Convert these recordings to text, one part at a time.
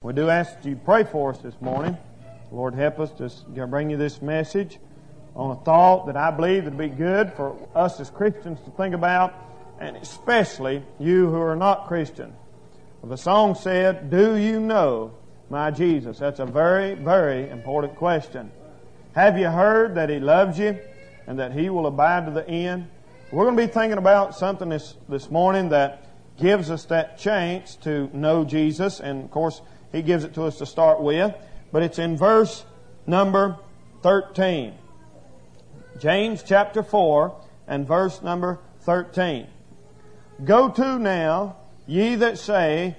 We do ask that you pray for us this morning. Lord, help us to bring you this message on a thought that I believe would be good for us as Christians to think about, and especially you who are not Christian. The song said, "Do you know my Jesus?" That's a very, very important question. Have you heard that He loves you and that He will abide to the end? We're going to be thinking about something this morning that gives us that chance to know Jesus, and of course He gives it to us to start with, but it's in verse number 13. James chapter 4 and verse number 13. "Go to now, ye that say,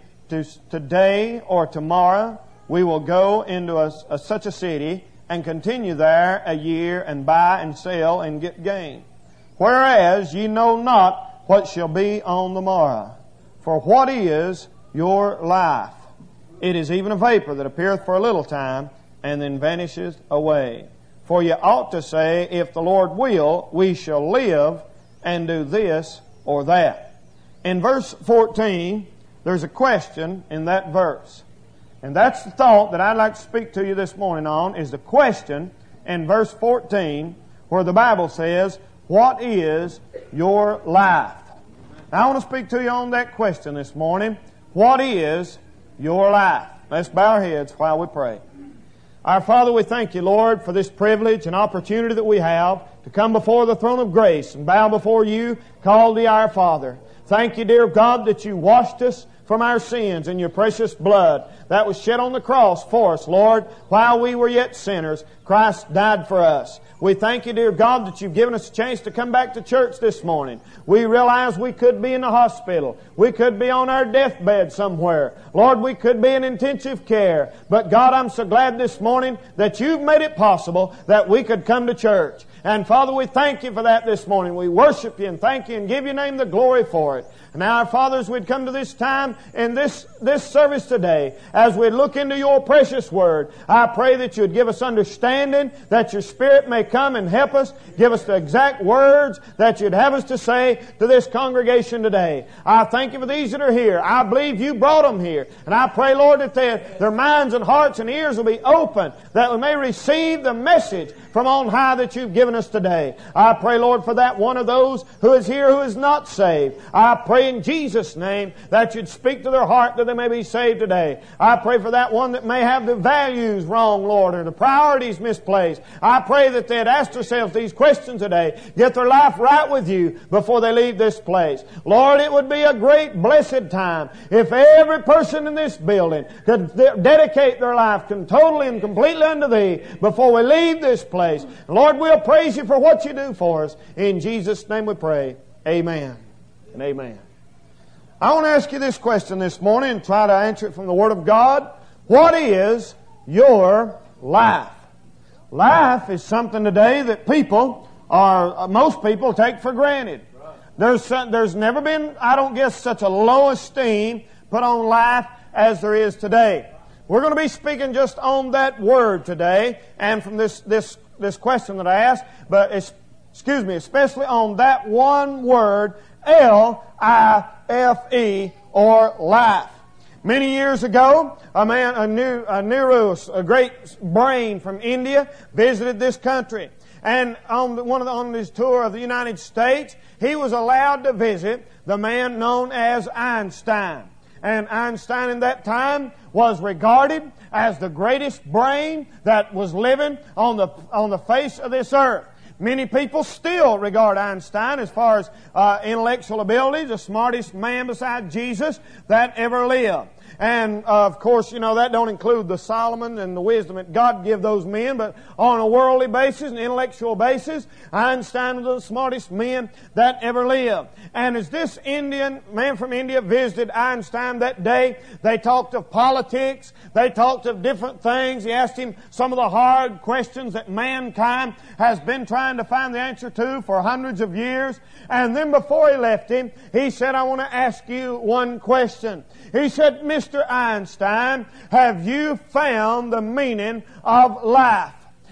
today or tomorrow we will go into such a city, and continue there a year, and buy and sell, and get gain. Whereas ye know not what shall be on the morrow. For what is your life? It is even a vapor that appeareth for a little time, and then vanisheth away. For ye ought to say, if the Lord will, we shall live, and do this or that." In verse 14, there's a question in that verse. And that's the thought that I'd like to speak to you this morning on, is the question in verse 14, where the Bible says, "What is your life?" Now, I want to speak to you on that question this morning. What is your life? Let's bow our heads while we pray. Our Father, we thank you, Lord, for this privilege and opportunity that we have to come before the throne of grace and bow before you, called thee our Father. Thank you, dear God, that you washed us from our sins in your precious blood that was shed on the cross for us, Lord. While we were yet sinners, Christ died for us. We thank you, dear God, that you've given us a chance to come back to church this morning. We realize we could be in the hospital. We could be on our deathbed somewhere. Lord, we could be in intensive care. But God, I'm so glad this morning that you've made it possible that we could come to church. And Father, we thank you for that this morning. We worship you and thank you and give your name the glory for it. And now, our Father, as we'd come to this time in this service today, as we look into your precious word, I pray that you'd give us understanding, that your Spirit may come and help us, give us the exact words that you'd have us to say to this congregation today. I thank you for these that are here. I believe you brought them here. And I pray, Lord, that their minds and hearts and ears will be open, that we may receive the message from on high that you've given us today. I pray, Lord, for that one of those who is here who is not saved. I pray in Jesus' name that you'd speak to their heart that they may be saved today. I pray for that one that may have the values wrong, Lord, or the priorities misplaced. I pray that they'd ask themselves these questions today, get their life right with you before they leave this place. Lord, it would be a great blessed time if every person in this building could dedicate their life totally and completely unto Thee before we leave this place. Lord, we'll praise you for what you do for us. In Jesus' name we pray. Amen and amen. I want to ask you this question this morning and try to answer it from the Word of God. What is your life? Life is something today that most people take for granted. There's never been, I don't guess, such a low esteem put on life as there is today. We're going to be speaking just on that word today and from this question that I asked, but especially on that one word, L-I-F-E, or life. Many years ago, Nehru, a great brain from India, visited this country. And on his tour of the United States, he was allowed to visit the man known as Einstein. And Einstein in that time was regarded as the greatest brain that was living on the face of this earth. Many people still regard Einstein as far as intellectual ability, the smartest man beside Jesus that ever lived. And, of course, that don't include the Solomon and the wisdom that God give those men, but on a worldly basis, an intellectual basis, Einstein was the smartest man that ever lived. And as this man from India visited Einstein that day, they talked of politics, they talked of different things. He asked him some of the hard questions that mankind has been trying to find the answer to for hundreds of years. And then before he left him, he said, "I want to ask you one question." He said, "Mr. Einstein, have you found the meaning of life?"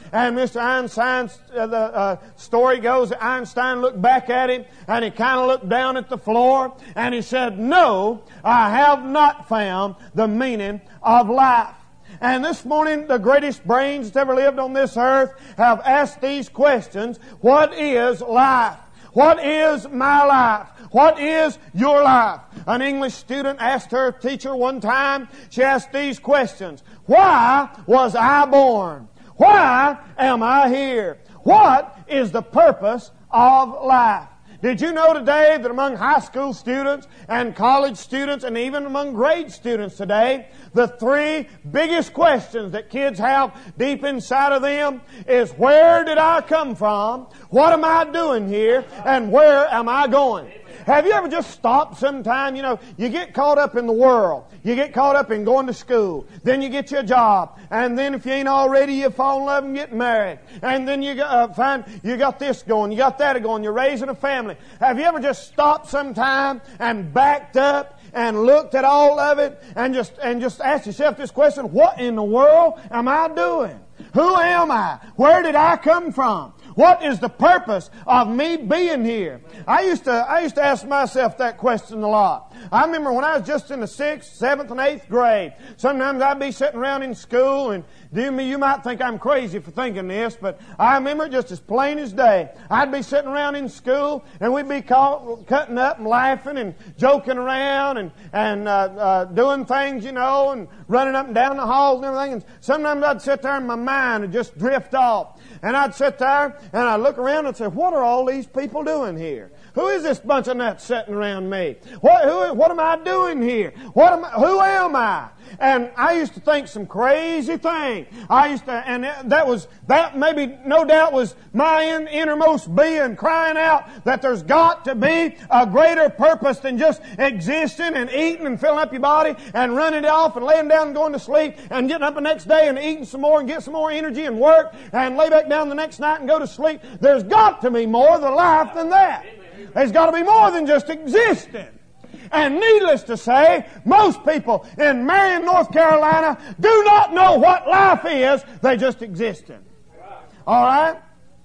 And Mr. Einstein's story goes that Einstein looked back at him and he kind of looked down at the floor and he said, "No, I have not found the meaning of life." And this morning, the greatest brains that ever lived on this earth have asked these questions. What is life? What is my life? What is your life? An English student asked her teacher one time, she asked these questions. Why was I born? Why am I here? What is the purpose of life? Did you know today that among high school students and college students and even among grade students today, the three biggest questions that kids have deep inside of them is, where did I come from? What am I doing here? And where am I going? Have you ever just stopped sometime? You know, you get caught up in the world. You get caught up in going to school. Then you get you a job. And then if you ain't already, you fall in love and get married. And then you find you got this going, you got that going, you're raising a family. Have you ever just stopped sometime and backed up and looked at all of it and just asked yourself this question, what in the world am I doing? Who am I? Where did I come from? What is the purpose of me being here? I used to ask myself that question a lot. I remember when I was just in the 6th, 7th, and 8th grade. Sometimes I'd be sitting around in school, and you might think I'm crazy for thinking this, but I remember it just as plain as day. I'd be sitting around in school, and we'd be cutting up and laughing and joking around and doing things, you know, and running up and down the halls and everything. And sometimes I'd sit there and my mind would just drift off. And I'd sit there and I'd look around and say, what are all these people doing here? Who is this bunch of nuts sitting around me? What am I doing here? Who am I? And I used to think some crazy thing. That maybe no doubt was my innermost being crying out that there's got to be a greater purpose than just existing and eating and filling up your body and running it off and laying down and going to sleep and getting up the next day and eating some more and get some more energy and work and lay back down the next night and go to sleep. There's got to be more to life than that. There's got to be more than just existing. And needless to say, most people in Marion, North Carolina do not know what life is. They just exist in. All right?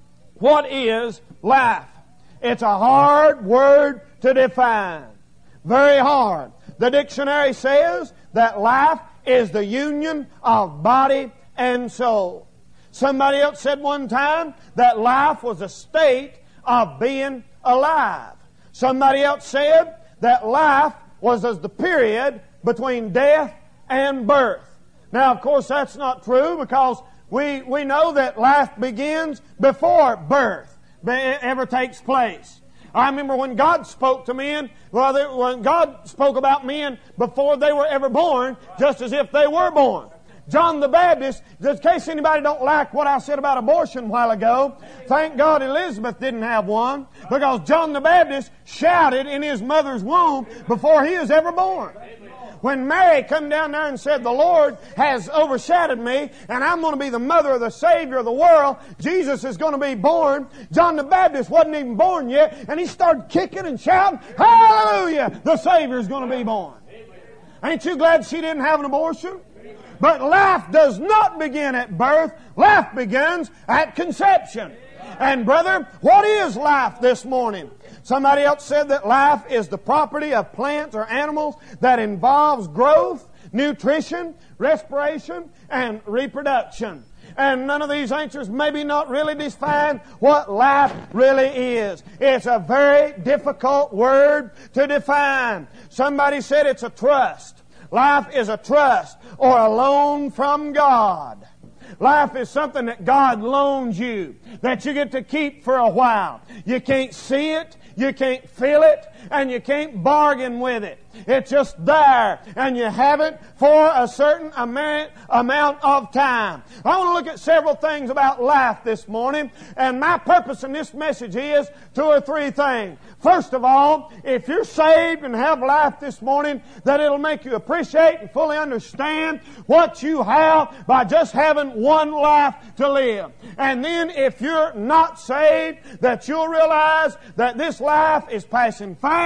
What is life? It's a hard word to define. Very hard. The dictionary says that life is the union of body and soul. Somebody else said one time that life was a state of being alive. Somebody else said that life was as the period between death and birth. Now, of course, that's not true because we know that life begins before birth ever takes place. I remember when God spoke to men, when God spoke about men before they were ever born, just as if they were born. John the Baptist, just in case anybody don't like what I said about abortion a while ago, thank God Elizabeth didn't have one, because John the Baptist shouted in his mother's womb before he was ever born. When Mary come down there and said, the Lord has overshadowed me, and I'm going to be the mother of the Savior of the world, Jesus is going to be born, John the Baptist wasn't even born yet, and he started kicking and shouting, hallelujah, the Savior is going to be born. Ain't you glad she didn't have an abortion? But life does not begin at birth. Life begins at conception. And brother, what is life this morning? Somebody else said that life is the property of plants or animals that involves growth, nutrition, respiration, and reproduction. And none of these answers maybe not really define what life really is. It's a very difficult word to define. Somebody said it's a trust. Life is a trust or a loan from God. Life is something that God loans you, that you get to keep for a while. You can't see it, you can't feel it, and you can't bargain with it. It's just there, and you have it for a certain amount of time. I want to look at several things about life this morning, and my purpose in this message is 2 or 3 things. First of all, if you're saved and have life this morning, that it'll make you appreciate and fully understand what you have by just having one life to live. And then if you're not saved, that you'll realize that this life is passing fast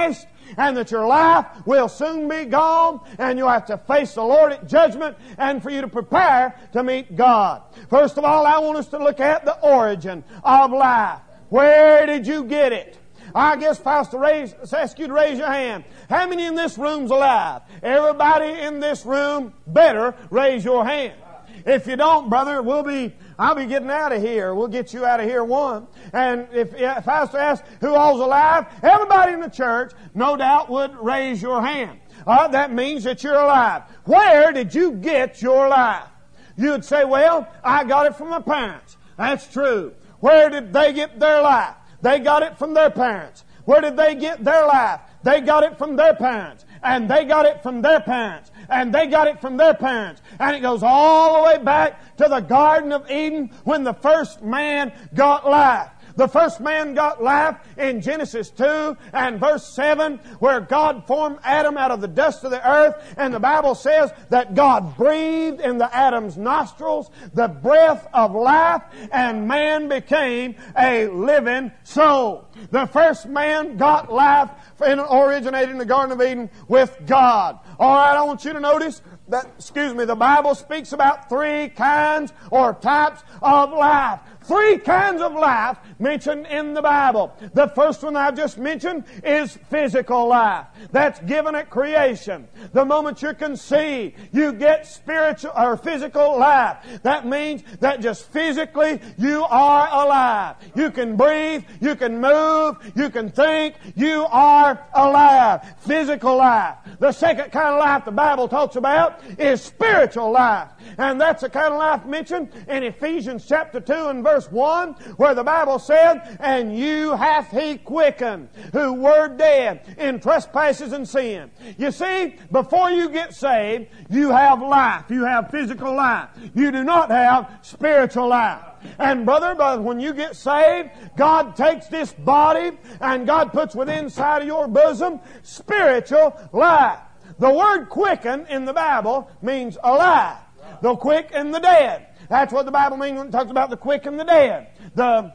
and that your life will soon be gone, and you'll have to face the Lord at judgment, and for you to prepare to meet God. First of all, I want us to look at the origin of life. Where did you get it? I guess if I was to ask you to raise your hand, how many in this room's alive? Everybody in this room better raise your hand. If you don't, brother, I'll be getting out of here. We'll get you out of here one. And if I was to ask who all's alive, everybody in the church, no doubt, would raise your hand. That means that you're alive. Where did you get your life? You'd say, well, I got it from my parents. That's true. Where did they get their life? They got it from their parents. Where did they get their life? They got it from their parents. And they got it from their parents. And they got it from their parents. And it goes all the way back to the Garden of Eden when the first man got life. The first man got life in Genesis 2 and verse 7, where God formed Adam out of the dust of the earth, and the Bible says that God breathed in the Adam's nostrils the breath of life, and man became a living soul. The first man got life and originated in the Garden of Eden with God. All right, I want you to notice that, the Bible speaks about three kinds or types of life. Three kinds of life mentioned in the Bible. The first one I've just mentioned is physical life. That's given at creation. The moment you're conceived, you get spiritual or physical life. That means that just physically you are alive. You can breathe, you can move, you can think, you are alive. Physical life. The second kind of life the Bible talks about is spiritual life. And that's the kind of life mentioned in Ephesians chapter 2 and verse 1, where the Bible said, and you hath He quickened, who were dead in trespasses and sin. You see, before you get saved, you have life. You have physical life. You do not have spiritual life. And brother, when you get saved, God takes this body and God puts within inside of your bosom spiritual life. The word quicken in the Bible means alive. The quick and the dead. That's what the Bible means when it talks about the quick and the dead. The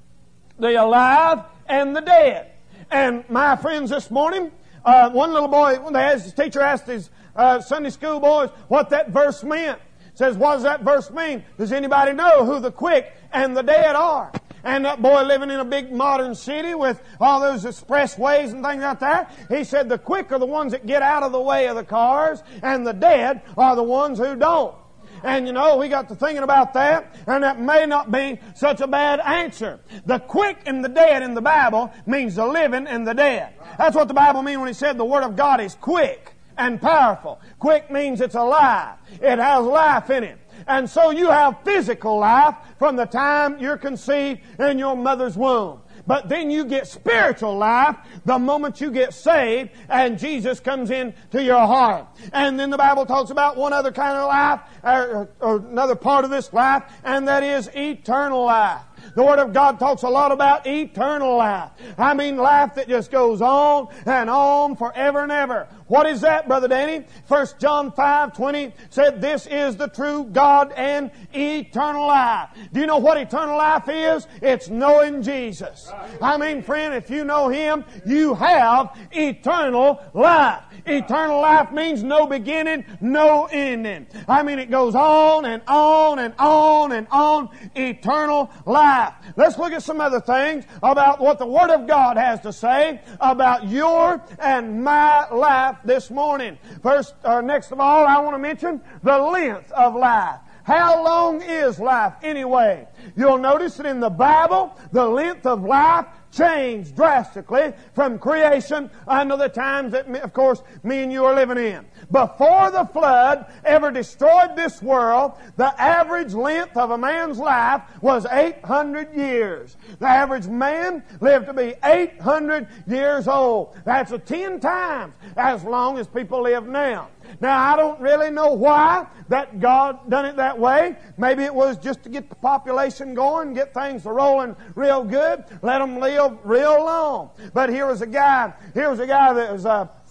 alive and the dead. And my friends, this morning, one little boy, his teacher asked his Sunday school boys what that verse meant. Says, what does that verse mean? Does anybody know who the quick and the dead are? And that boy living in a big modern city with all those expressways and things like that, he said the quick are the ones that get out of the way of the cars, and the dead are the ones who don't. And we got to thinking about that, and that may not be such a bad answer. The quick and the dead in the Bible means the living and the dead. That's what the Bible means when He said the Word of God is quick and powerful. Quick means it's alive. It has life in it. And so you have physical life from the time you're conceived in your mother's womb. But then you get spiritual life the moment you get saved and Jesus comes into your heart. And then the Bible talks about one other kind of life, or another part of this life, and that is eternal life. The Word of God talks a lot about eternal life. I mean life that just goes on and on forever and ever. What is that, Brother Danny? 1 John 5:20 said, this is the true God and eternal life. Do you know what eternal life is? It's knowing Jesus. I mean, friend, if you know Him, you have eternal life. Eternal life means no beginning, no ending. I mean, it goes on and on and on and on. Eternal life. Let's look at some other things about what the Word of God has to say about your and my life this morning. Next of all, I want to mention the length of life. How long is life anyway? You'll notice that in the Bible, the length of life changed drastically from creation unto the times that, of course, me and you are living in. Before the flood ever destroyed this world, the average length of a man's life was 800 years. The average man lived to be 800 years old. That's 10 times as long as people live now. Now, I don't really know why that God done it that way. Maybe it was just to get the population going, get things rolling real good, let them live real long. But here was a guy that was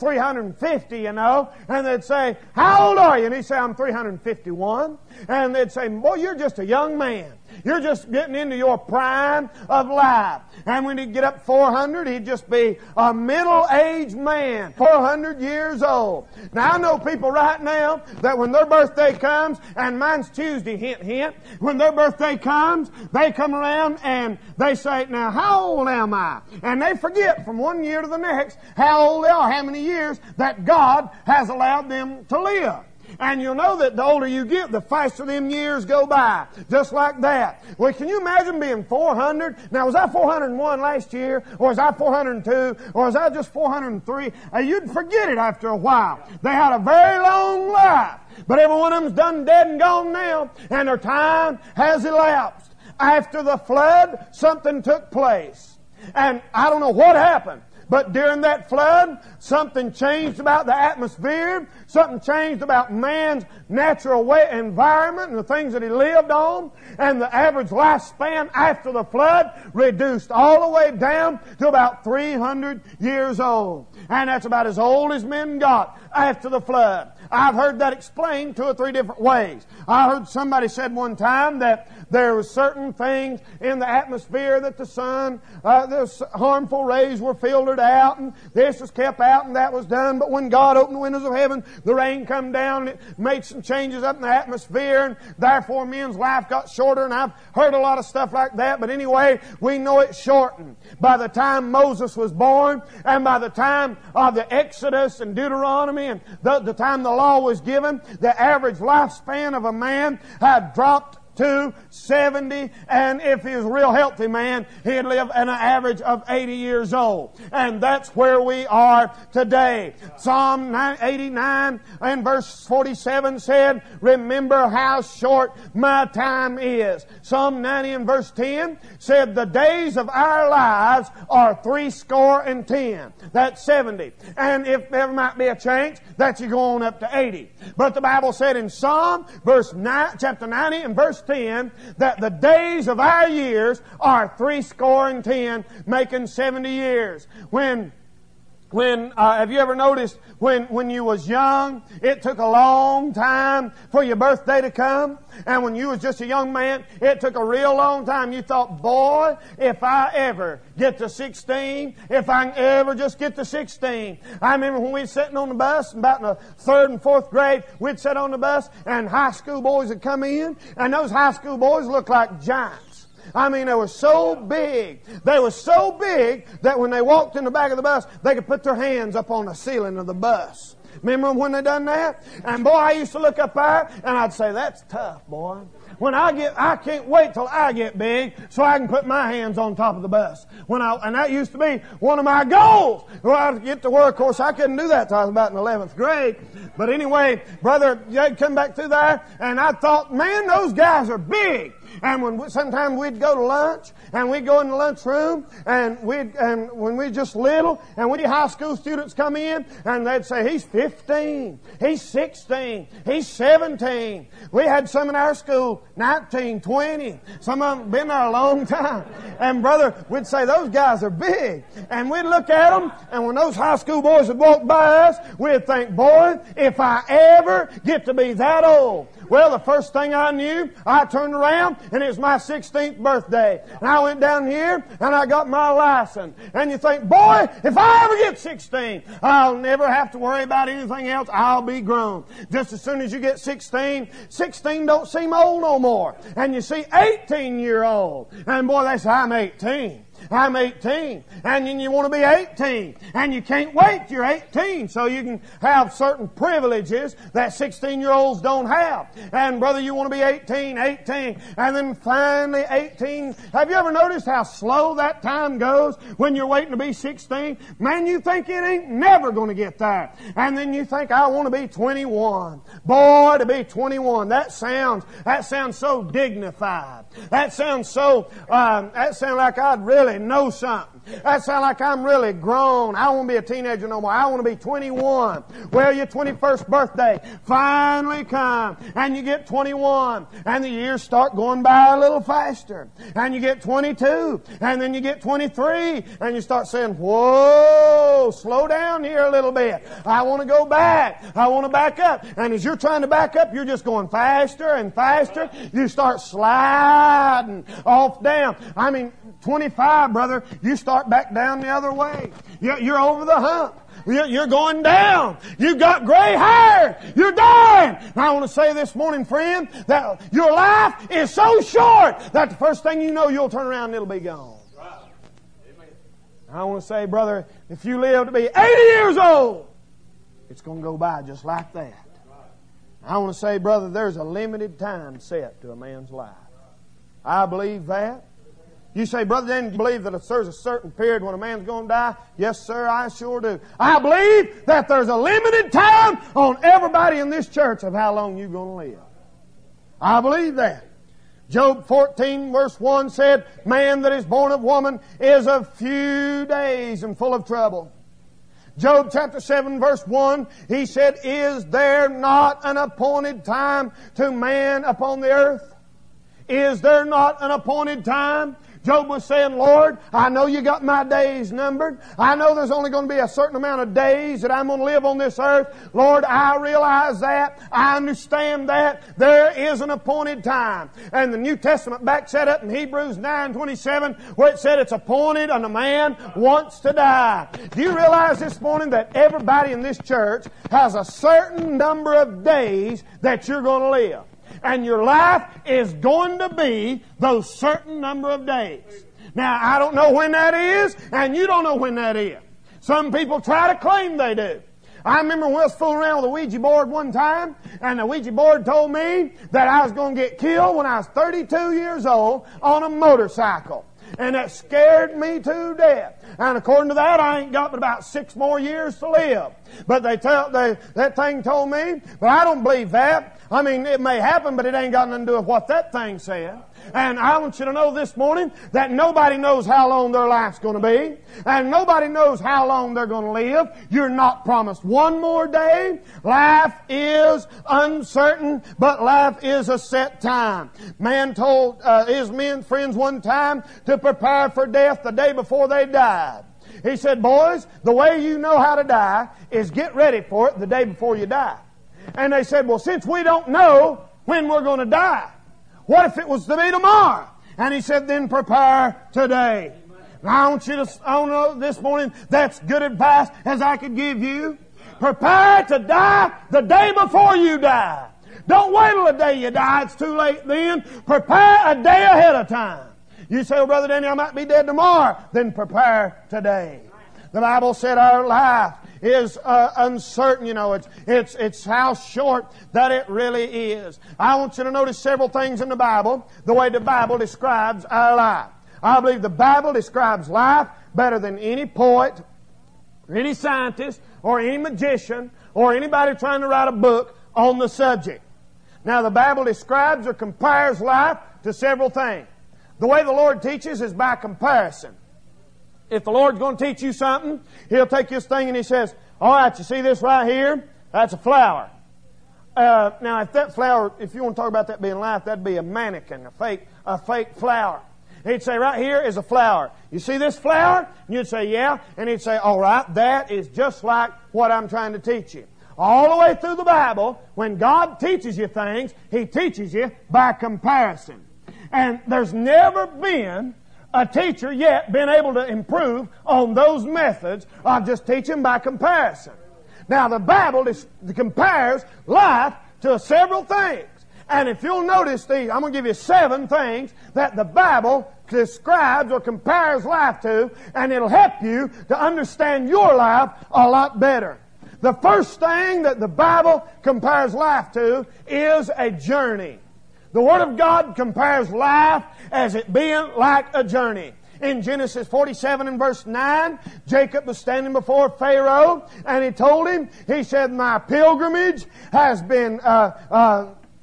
350, you know. And they'd say, how old are you? And he'd say, I'm 351. And they'd say, boy, you're just a young man. You're just getting into your prime of life. And when he'd get up 400, he'd just be a middle-aged man, 400 years old. Now, I know people right now that when their birthday comes, and mine's Tuesday, hint, hint, when their birthday comes, they come around and they say, now, how old am I? And they forget from one year to the next how old they are, how many years that God has allowed them to live. And you'll know that the older you get, the faster them years go by. Just like that. Well, can you imagine being 400? Now, was I 401 last year? Or was I 402? Or was I just 403? You'd forget it after a while. They had a very long life. But every one of them's done dead and gone now. And their time has elapsed. After the flood, something took place. And I don't know what happened. But during that flood, something changed about the atmosphere. Something changed about man's natural environment and the things that he lived on. And the average lifespan after the flood reduced all the way down to about 300 years old. And that's about as old as men got after the flood. I've heard that explained 2 or 3 different ways. I heard somebody said one time that there were certain things in the atmosphere that the sun, the harmful rays were filtered out, and this was kept out, and that was done. But when God opened the windows of heaven, the rain come down, and it made some changes up in the atmosphere, and therefore men's life got shorter. And I've heard a lot of stuff like that. But anyway, we know it shortened. By the time Moses was born, and by the time of the Exodus and Deuteronomy, and the time the law was given, the average lifespan of a man had dropped to 70, and if he was a real healthy man, he'd live an average of 80 years old. And that's where we are today. Psalm 89 and verse 47 said, remember how short my time is. Psalm 90 and verse 10 said, the days of our lives are 70. That's 70. And if there might be a change, that you go on up to 80. But the Bible said in Psalm chapter 90 and verse 10 that the days of our years are 70, making 70 years. Have you ever noticed when you was young, it took a long time for your birthday to come? And when you was just a young man, it took a real long time. You thought, boy, if I ever get to 16, if I can ever just get to 16. I remember when we was sitting on the bus, about in the 3rd and 4th grade, we'd sit on the bus, and high school boys would come in, and those high school boys looked like giants. I mean, they were so big. They were so big that when they walked in the back of the bus, they could put their hands up on the ceiling of the bus. Remember when they done that? And boy, I used to look up there, and I'd say, that's tough, boy. I can't wait till I get big so I can put my hands on top of the bus. And that used to be one of my goals. Well, I'd get to where, of course, I couldn't do that till I was about in 11th grade. But anyway, brother, you'd come back through there, and I thought, man, those guys are big. And sometimes we'd go to lunch, and we'd go in the lunchroom, and when we were just little, and we'd high school students come in, and they'd say, he's 15, he's 16, he's 17. We had some in our school, 19, 20. Some of them been there a long time. And brother, we'd say, those guys are big. And we'd look at them, and when those high school boys would walk by us, we'd think, boy, if I ever get to be that old. Well, the first thing I knew, I turned around, and it was my 16th birthday. And I went down here, and I got my license. And you think, boy, if I ever get 16, I'll never have to worry about anything else. I'll be grown. Just as soon as you get 16 don't seem old no more. And you see 18-year-old. And boy, they say, I'm 18. I'm 18. And then you want to be 18. And you can't wait till you're 18 so you can have certain privileges that 16-year-olds don't have. And brother, you want to be 18. And then finally 18. Have you ever noticed how slow that time goes when you're waiting to be 16? Man, you think it ain't never going to get there. And then you think, I want to be 21. Boy, to be 21, that sounds so dignified. That sounds like I'd really know something. That sounds like I'm really grown. I don't want to be a teenager no more. I want to be 21. Well, your 21st birthday finally come, and you get 21, and the years start going by a little faster. And you get 22, and then you get 23, and you start saying, whoa, slow down here a little bit. I want to go back. I want to back up. And as you're trying to back up, you're just going faster and faster. You start sliding off down. 25, brother, you start back down the other way. You're over the hump. You're going down. You've got gray hair. You're dying. And I want to say this morning, friend, that your life is so short that the first thing you know, you'll turn around and it'll be gone. I want to say, brother, if you live to be 80 years old, it's going to go by just like that. I want to say, brother, there's a limited time set to a man's life. I believe that. You say, brother, then you believe that there's a certain period when a man's going to die? Yes, sir, I sure do. I believe that there's a limited time on everybody in this church of how long you're going to live. I believe that. Job 14 verse 1 said, man that is born of woman is of few days and full of trouble. Job chapter 7 verse 1, he said, is there not an appointed time to man upon the earth? Is there not an appointed time? Job was saying, Lord, I know you got my days numbered. I know there's only going to be a certain amount of days that I'm going to live on this earth. Lord, I realize that. I understand that. There is an appointed time. And the New Testament backs that up in Hebrews 9:27, where it said it's appointed unto man once to die. Do you realize this morning that everybody in this church has a certain number of days that you're going to live? And your life is going to be those certain number of days. Now, I don't know when that is, and you don't know when that is. Some people try to claim they do. I remember we was fooling around with a Ouija board one time, and the Ouija board told me that I was going to get killed when I was 32 years old on a motorcycle. And that scared me to death. And according to that, I ain't got but about 6 more years to live. But that thing told me, but I don't believe that. It may happen, but it ain't got nothing to do with what that thing said. And I want you to know this morning that nobody knows how long their life's going to be. And nobody knows how long they're going to live. You're not promised one more day. Life is uncertain, but life is a set time. Man told his friends one time to prepare for death the day before they died. He said, boys, the way you know how to die is get ready for it the day before you die. And they said, well, since we don't know when we're going to die, what if it was to be tomorrow? And he said, then prepare today. Now, I want you to know this morning, that's good advice as I could give you. Prepare to die the day before you die. Don't wait till the day you die. It's too late then. Prepare a day ahead of time. You say, well, Brother Danny, I might be dead tomorrow. Then prepare today. The Bible said our life is uncertain. It's how short that it really is. I want you to notice several things in the Bible, the way the Bible describes our life. I believe the Bible describes life better than any poet, or any scientist, or any magician, or anybody trying to write a book on the subject. Now, the Bible describes or compares life to several things. The way the Lord teaches is by comparison. If the Lord's going to teach you something, He'll take this thing and He says, all right, you see this right here? That's a flower. Now, if that flower, if you want to talk about that being life, that'd be a mannequin, a fake flower. He'd say, right here is a flower. You see this flower? And you'd say, yeah. And He'd say, all right, that is just like what I'm trying to teach you. All the way through the Bible, when God teaches you things, He teaches you by comparison. And there's never been a teacher yet been able to improve on those methods of just teaching by comparison. Now, the Bible compares life to several things. And if you'll notice these, I'm going to give you 7 things that the Bible describes or compares life to, and it'll help you to understand your life a lot better. The first thing that the Bible compares life to is a journey. The Word of God compares life as it being like a journey. In Genesis 47 and verse 9, Jacob was standing before Pharaoh, and he told him, he said, my pilgrimage has been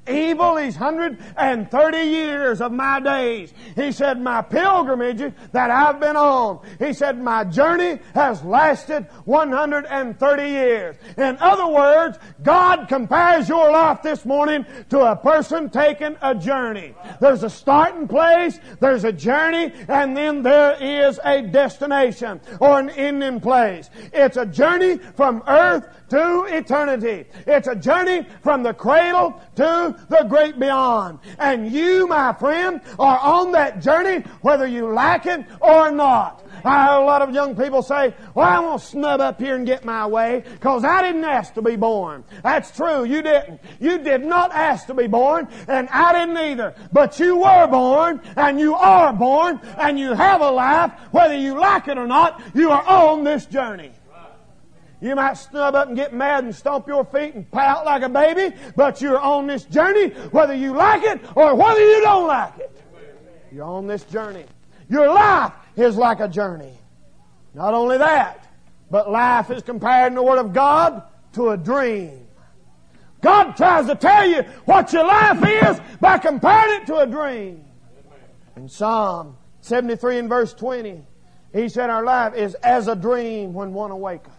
evil these 130 years of my days. He said, my pilgrimage that I've been on. He said, my journey has lasted 130 years. In other words, God compares your life this morning to a person taking a journey. There's a starting place, there's a journey, and then there is a destination or an ending place. It's a journey from earth to eternity. It's a journey from the cradle to the great beyond. And you, my friend, are on that journey whether you like it or not. I heard a lot of young people say, well, I'm going to snub up here and get my way because I didn't ask to be born. That's true. You didn't. You did not ask to be born, and I didn't either. But you were born, and you are born, and you have a life. Whether you like it or not, you are on this journey. You might snub up and get mad and stomp your feet and pout like a baby, but you're on this journey whether you like it or whether you don't like it. You're on this journey. Your life is like a journey. Not only that, but life is compared in the Word of God to a dream. God tries to tell you what your life is by comparing it to a dream. In Psalm 73 and verse 20, He said our life is as a dream when one awaketh.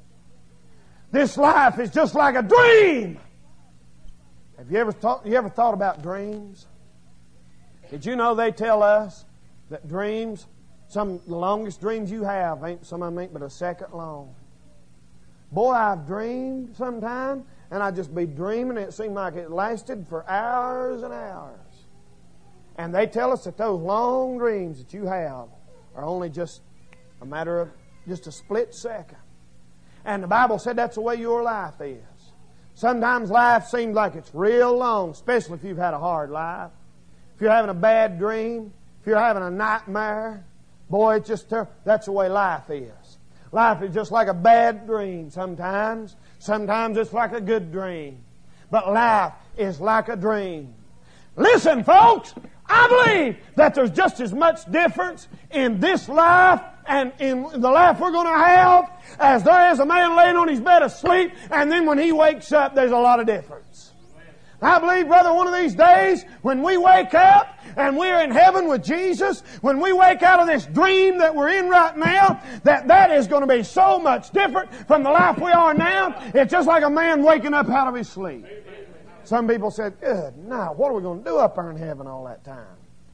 This life is just like a dream. Have you ever thought about dreams? Did you know they tell us that dreams, the longest dreams you have, some of them ain't but a second long. Boy, I've dreamed sometime, and I'd just be dreaming, and it seemed like it lasted for hours and hours. And they tell us that those long dreams that you have are only just a matter of just a split second. And the Bible said that's the way your life is. Sometimes life seems like it's real long, especially if you've had a hard life. If you're having a bad dream, if you're having a nightmare, boy, it's just that's the way life is. Life is just like a bad dream sometimes. Sometimes it's like a good dream. But life is like a dream. Listen, folks, I believe that there's just as much difference in this life and in the life we're going to have as there is a man laying on his bed asleep, and then when he wakes up, there's a lot of difference. I believe, brother, one of these days, when we wake up and we're in heaven with Jesus, when we wake out of this dream that we're in right now, that is going to be so much different from the life we are now. It's just like a man waking up out of his sleep. Some people said, good, now what are we going to do up there in heaven all that time?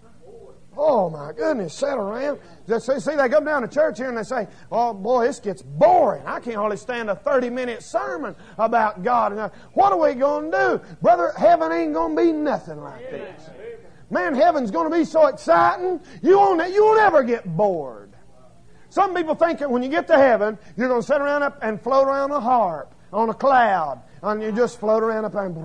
Oh, my goodness, sit around. Just see, they come down to church here and they say, oh, boy, this gets boring. I can't hardly stand a 30-minute sermon about God. And what are we going to do? Brother, heaven ain't going to be nothing like this. Man, heaven's going to be so exciting, you won't ever get bored. Some people think that when you get to heaven, you're going to sit around up and float around a harp on a cloud. And you just float around up and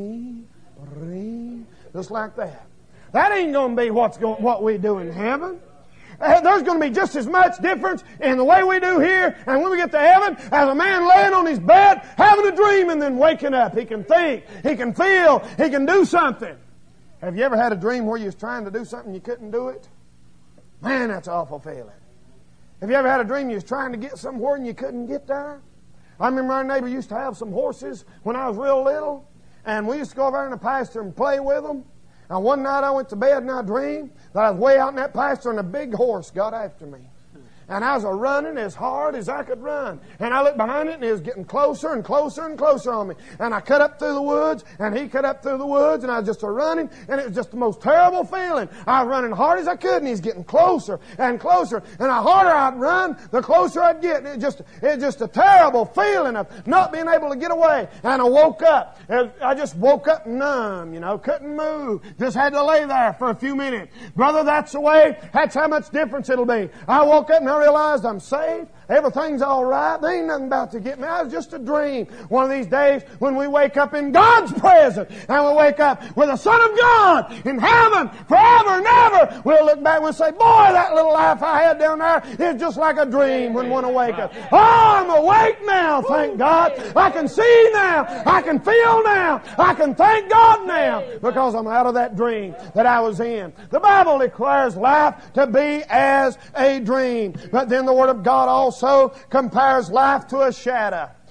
just like that. That ain't going to be what we do in heaven. There's going to be just as much difference in the way we do here and when we get to heaven as a man laying on his bed having a dream and then waking up. He can think, he can feel, he can do something. Have you ever had a dream where you was trying to do something and you couldn't do it? Man, that's an awful feeling. Have you ever had a dream you was trying to get somewhere and you couldn't get there? I remember our neighbor used to have some horses when I was real little, and we used to go over there in the pasture and play with them. And one night I went to bed and I dreamed that I was way out in that pasture and a big horse got after me. And I was running as hard as I could run. And I looked behind it and it was getting closer and closer and closer on me. And I cut up through the woods and he cut up through the woods and I was just running, and it was just the most terrible feeling. I was running hard as I could and he's getting closer and closer. And the harder I'd run, the closer I'd get. And it was just a terrible feeling of not being able to get away. And I woke up. I just woke up numb, couldn't move. Just had to lay there for a few minutes. Brother, that's the way. That's how much difference it'll be. I woke up and I realized I'm saved. Everything's all right. There ain't nothing about to get me. It was just a dream. One of these days when we wake up in God's presence and we wake up with the Son of God in heaven forever and ever, we'll look back and we'll say, boy, that little life I had down there is just like a dream when one awakes. Oh, I'm awake now, thank God. I can see now. I can feel now. I can thank God now because I'm out of that dream that I was in. The Bible declares life to be as a dream. But then the Word of God also compares life to a shadow.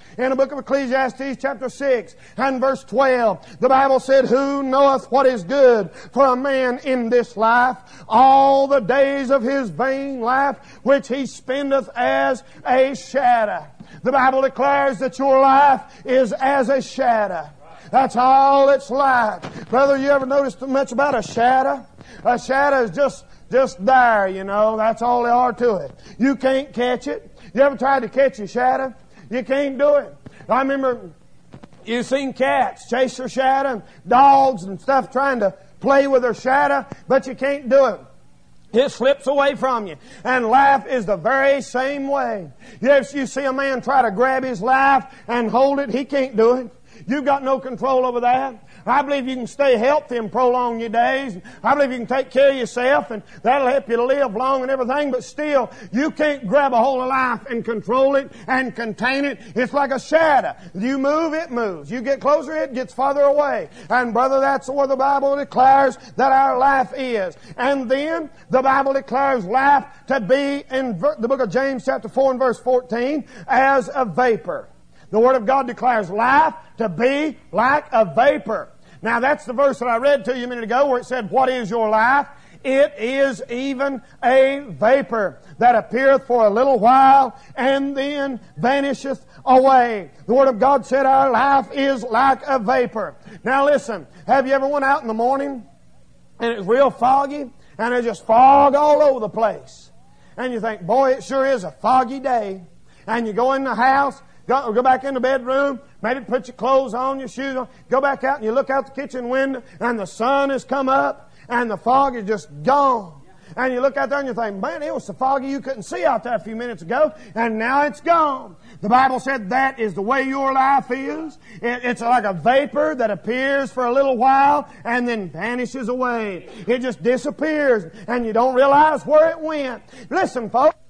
In the book of Ecclesiastes chapter 6 and verse 12, the Bible said, Who knoweth what is good for a man in this life? All the days of his vain life, which he spendeth as a shadow. The Bible declares that your life is as a shadow. That's all it's like. Brother, you ever noticed much about a shadow? A shadow is just there, you know. That's all there are to it. You can't catch it. You ever tried to catch a shadow? You can't do it. I remember you've seen cats chase their shadow, and dogs and stuff trying to play with their shadow, but you can't do it. It slips away from you. And life is the very same way. Yes, you see a man try to grab his life and hold it, he can't do it. You've got no control over that. I believe you can stay healthy and prolong your days. I believe you can take care of yourself, and that'll help you to live long and everything, but still, you can't grab a hold of life and control it and contain it. It's like a shadow. You move, it moves. You get closer, it gets farther away. And brother, that's where the Bible declares that our life is. And then, the Bible declares life to be, in the book of James chapter 4 and verse 14, as a vapor. The Word of God declares life to be like a vapor. Now that's the verse that I read to you a minute ago where it said, What is your life? It is even a vapor that appeareth for a little while and then vanisheth away. The Word of God said our life is like a vapor. Now listen, have you ever went out in the morning and it's real foggy and there's just fog all over the place? And you think, boy, it sure is a foggy day. And you go in the house, go back in the bedroom, maybe put your clothes on, your shoes on, go back out and you look out the kitchen window and the sun has come up and the fog is just gone. And you look out there and you think, man, it was so foggy you couldn't see out there a few minutes ago, and now it's gone. The Bible said that is the way your life is. It's like a vapor that appears for a little while and then vanishes away. It just disappears and you don't realize where it went. Listen, folks.